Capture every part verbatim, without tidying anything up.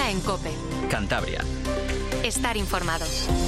en COPE. Cantabria. Estar informado.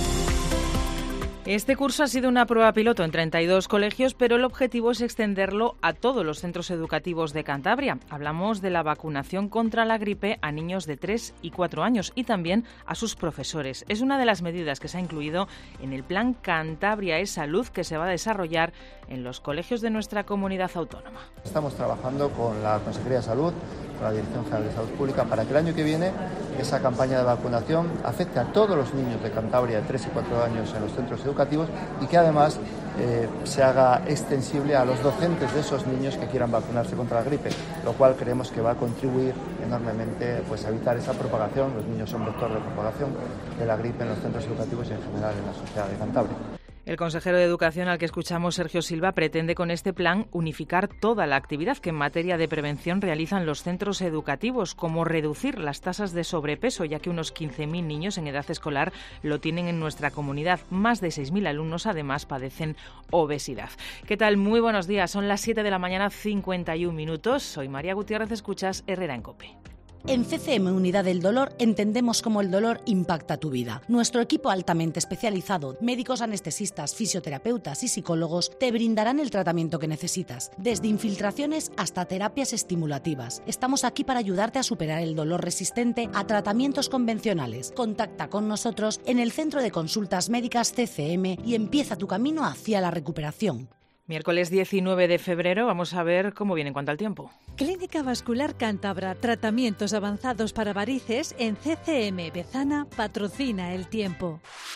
Este curso ha sido una prueba piloto en treinta y dos colegios, pero el objetivo es extenderlo a todos los centros educativos de Cantabria. Hablamos de la vacunación contra la gripe a niños de tres y cuatro años y también a sus profesores. Es una de las medidas que se ha incluido en el Plan Cantabria es Salud, que se va a desarrollar en los colegios de nuestra comunidad autónoma. Estamos trabajando con la Consejería de Salud, con la Dirección General de Salud Pública, para que el año que viene esa campaña de vacunación afecte a todos los niños de Cantabria de tres y cuatro años en los centros educativos y que además eh, se haga extensible a los docentes de esos niños que quieran vacunarse contra la gripe, lo cual creemos que va a contribuir enormemente pues, a evitar esa propagación. Los niños son vector de propagación de la gripe en los centros educativos y en general en la sociedad de Cantabria. El consejero de Educación, al que escuchamos, Sergio Silva, pretende con este plan unificar toda la actividad que en materia de prevención realizan los centros educativos, como reducir las tasas de sobrepeso, ya que unos quince mil niños en edad escolar lo tienen en nuestra comunidad. Más de seis mil alumnos, además, padecen obesidad. ¿Qué tal? Muy buenos días. Son las siete de la mañana, cincuenta y un minutos. Soy María Gutiérrez, escuchas Herrera en COPE. En C C M Unidad del Dolor entendemos cómo el dolor impacta tu vida. Nuestro equipo altamente especializado, médicos anestesistas, fisioterapeutas y psicólogos te brindarán el tratamiento que necesitas, desde infiltraciones hasta terapias estimulativas. Estamos aquí para ayudarte a superar el dolor resistente a tratamientos convencionales. Contacta con nosotros en el Centro de Consultas Médicas C C M y empieza tu camino hacia la recuperación. Miércoles diecinueve de febrero, vamos a ver cómo viene en cuanto al tiempo. Clínica Vascular Cántabra, tratamientos avanzados para varices en C C M Bezana, patrocina el tiempo.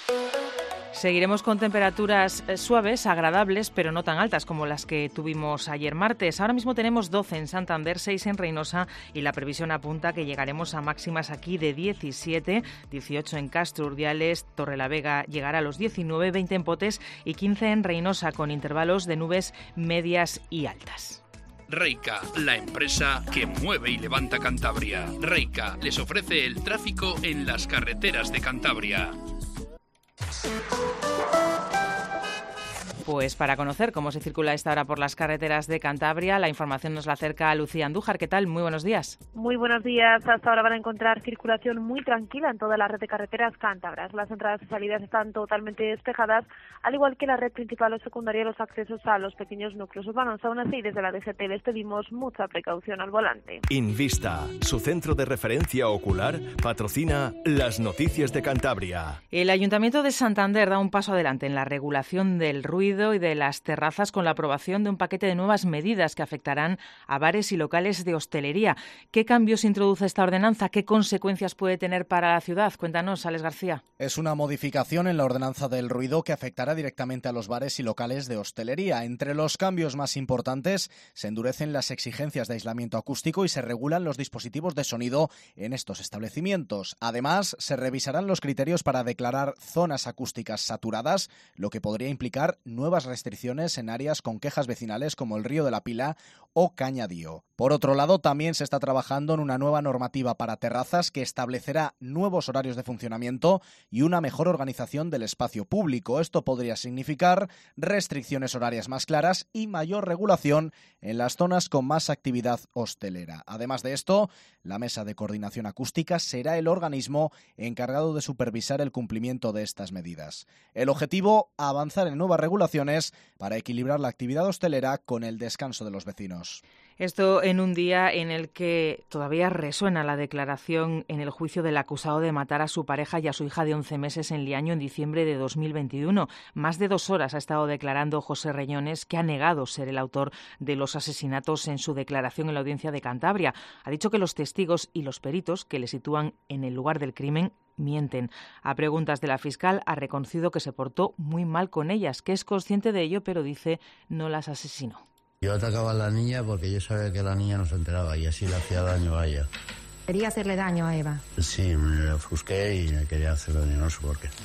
Seguiremos con temperaturas suaves, agradables, pero no tan altas como las que tuvimos ayer martes. Ahora mismo tenemos doce en Santander, seis en Reynosa y la previsión apunta que llegaremos a máximas aquí de diecisiete, dieciocho en Castro, Urdiales, Torrelavega llegará a los diecinueve, veinte en Potes y quince en Reynosa, con intervalos de nubes medias y altas. Reica, la empresa que mueve y levanta Cantabria. Reica les ofrece el tráfico en las carreteras de Cantabria. Pues para conocer cómo se circula a esta hora por las carreteras de Cantabria, la información nos la acerca Lucía Andújar. ¿Qué tal? Muy buenos días. Muy buenos días. Hasta ahora van a encontrar circulación muy tranquila en toda la red de carreteras cántabras. Las entradas y salidas están totalmente despejadas, al igual que la red principal o secundaria, los accesos a los pequeños núcleos urbanos. Aún así, desde la D G T les pedimos mucha precaución al volante. Invista, su centro de referencia ocular, patrocina las noticias de Cantabria. El Ayuntamiento de Santander da un paso adelante en la regulación del ruido y de las terrazas con la aprobación de un paquete de nuevas medidas que afectarán a bares y locales de hostelería. ¿Qué cambios introduce esta ordenanza? ¿Qué consecuencias puede tener para la ciudad? Cuéntanos, Alex García. Es una modificación en la ordenanza del ruido que afectará directamente a los bares y locales de hostelería. Entre los cambios más importantes se endurecen las exigencias de aislamiento acústico y se regulan los dispositivos de sonido en estos establecimientos. Además, se revisarán los criterios para declarar zonas acústicas saturadas, lo que podría implicar nuevas nuevas restricciones en áreas con quejas vecinales como el Río de la Pila o Cañadío. Por otro lado, también se está trabajando en una nueva normativa para terrazas que establecerá nuevos horarios de funcionamiento y una mejor organización del espacio público. Esto podría significar restricciones horarias más claras y mayor regulación en las zonas con más actividad hostelera. Además de esto, la Mesa de Coordinación Acústica será el organismo encargado de supervisar el cumplimiento de estas medidas. El objetivo, avanzar en nuevas regulaciones para equilibrar la actividad hostelera con el descanso de los vecinos. Esto en un día en el que todavía resuena la declaración en el juicio del acusado de matar a su pareja y a su hija de once meses en Liaño en diciembre de dos mil veintiuno. Más de dos horas ha estado declarando José Reñones, que ha negado ser el autor de los asesinatos en su declaración en la audiencia de Cantabria. Ha dicho que los testigos y los peritos que le sitúan en el lugar del crimen mienten. A preguntas de la fiscal ha reconocido que se portó muy mal con ellas, que es consciente de ello, pero dice no las asesinó. Yo atacaba a la niña porque yo sabía que la niña no se enteraba y así le hacía daño a ella. ¿Quería hacerle daño a Eva? Sí, me ofusqué y me quería hacer daño, no sé por qué.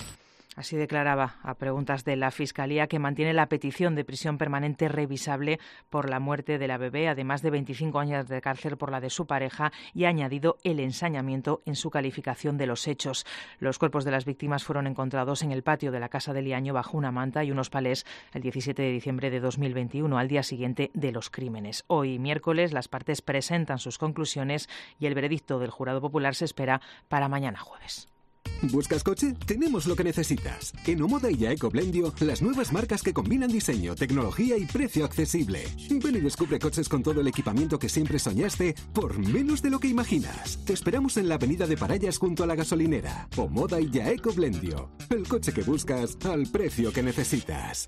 Así declaraba a preguntas de la Fiscalía, que mantiene la petición de prisión permanente revisable por la muerte de la bebé, además de veinticinco años de cárcel por la de su pareja, y ha añadido el ensañamiento en su calificación de los hechos. Los cuerpos de las víctimas fueron encontrados en el patio de la casa de Liaño bajo una manta y unos palés el diecisiete de diciembre de dos mil veintiuno, al día siguiente de los crímenes. Hoy, miércoles, las partes presentan sus conclusiones y el veredicto del jurado popular se espera para mañana jueves. ¿Buscas coche? Tenemos lo que necesitas. En Omoda y Ecoblendio, las nuevas marcas que combinan diseño, tecnología y precio accesible. Ven y descubre coches con todo el equipamiento que siempre soñaste por menos de lo que imaginas. Te esperamos en la avenida de Parallas junto a la gasolinera. Omoda y Ecoblendio. El coche que buscas al precio que necesitas.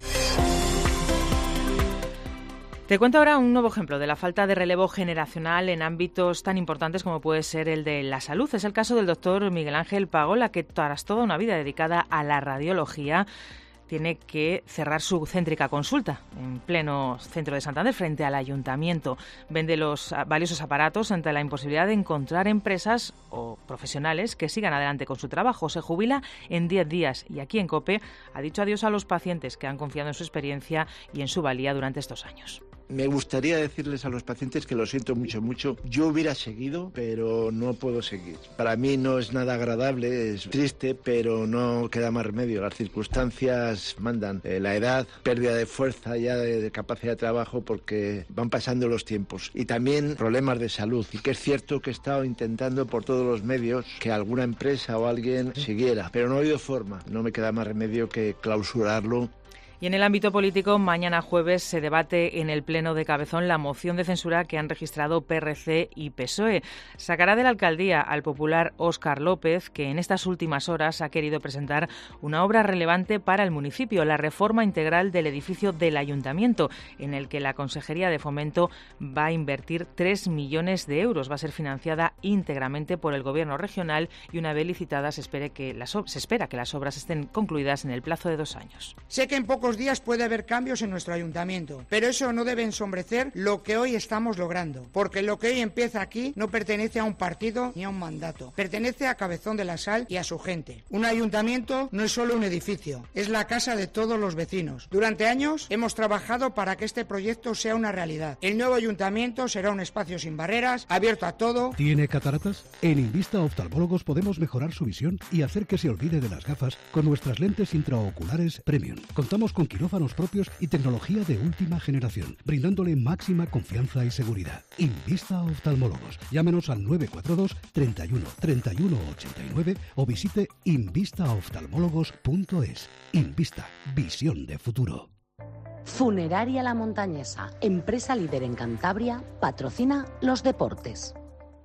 Te cuento ahora un nuevo ejemplo de la falta de relevo generacional en ámbitos tan importantes como puede ser el de la salud. Es el caso del doctor Miguel Ángel Pagola, que tras toda una vida dedicada a la radiología tiene que cerrar su céntrica consulta en pleno centro de Santander, frente al ayuntamiento. Vende los valiosos aparatos ante la imposibilidad de encontrar empresas o profesionales que sigan adelante con su trabajo. Se jubila en diez días y aquí en COPE ha dicho adiós a los pacientes que han confiado en su experiencia y en su valía durante estos años. Me gustaría decirles a los pacientes que lo siento mucho, mucho. Yo hubiera seguido, pero no puedo seguir. Para mí no es nada agradable, es triste, pero no queda más remedio. Las circunstancias mandan. Eh, la edad, pérdida de fuerza ya, de, de capacidad de trabajo, porque van pasando los tiempos. Y también problemas de salud. Y que es cierto que he estado intentando por todos los medios que alguna empresa o alguien siguiera, pero no ha habido forma. No me queda más remedio que clausurarlo. Y en el ámbito político, mañana jueves se debate en el Pleno de Cabezón la moción de censura que han registrado P R C y P S O E. Sacará de la alcaldía al popular Óscar López, que en estas últimas horas ha querido presentar una obra relevante para el municipio, la reforma integral del edificio del ayuntamiento, en el que la Consejería de Fomento va a invertir tres millones de euros. Va a ser financiada íntegramente por el Gobierno regional y una vez licitada se, espere que las, se espera que las obras estén concluidas en el plazo de dos años. Sé que en pocos días puede haber cambios en nuestro ayuntamiento, pero eso no debe ensombrecer lo que hoy estamos logrando, porque lo que hoy empieza aquí no pertenece a un partido ni a un mandato, pertenece a Cabezón de la Sal y a su gente. Un ayuntamiento no es solo un edificio, es la casa de todos los vecinos. Durante años hemos trabajado para que este proyecto sea una realidad. El nuevo ayuntamiento será un espacio sin barreras, abierto a todo. ¿Tiene cataratas? En Invista Oftalmólogos podemos mejorar su visión y hacer que se olvide de las gafas con nuestras lentes intraoculares Premium. Contamos con quirófanos propios y tecnología de última generación, brindándole máxima confianza y seguridad. Invista Oftalmólogos. Llámenos al nueve cuatro dos, treinta y uno, treinta y uno ochenta y nueve o visite invista oftalmólogos punto es. Invista, visión de futuro. Funeraria La Montañesa, empresa líder en Cantabria, patrocina los deportes.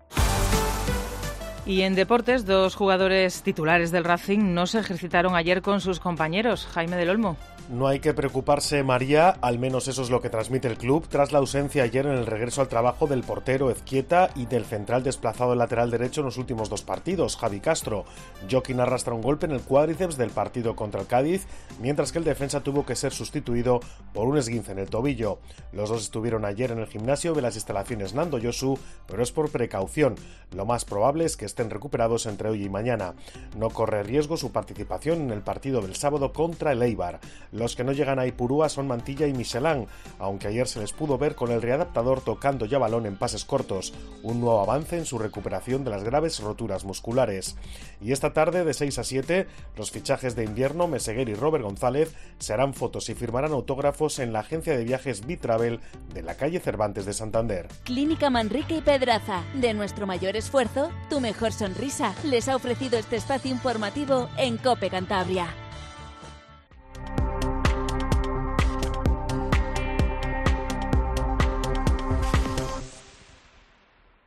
Y en deportes, dos jugadores titulares del Racing no se ejercitaron ayer con sus compañeros. Jaime del Olmo. No hay que preocuparse, María, al menos eso es lo que transmite el club, tras la ausencia ayer en el regreso al trabajo del portero Ezquieta y del central desplazado al lateral derecho en los últimos dos partidos, Javi Castro. Joaquín arrastra un golpe en el cuádriceps del partido contra el Cádiz, mientras que el defensa tuvo que ser sustituido por un esguince en el tobillo. Los dos estuvieron ayer en el gimnasio de las instalaciones Nando Yosu, pero es por precaución. Lo más probable es que estén recuperados entre hoy y mañana. No corre riesgo su participación en el partido del sábado contra el Eibar. Los que no llegan a Ipurúa son Mantilla y Michelán, aunque ayer se les pudo ver con el readaptador tocando ya balón en pases cortos, un nuevo avance en su recuperación de las graves roturas musculares. Y esta tarde, de seis a siete, los fichajes de invierno Meseguer y Robert González se harán fotos y firmarán autógrafos en la agencia de viajes B-Travel de la calle Cervantes de Santander. Clínica Manrique y Pedraza. De nuestro mayor esfuerzo, tu mejor sonrisa. Les ha ofrecido este espacio informativo en COPE Cantabria.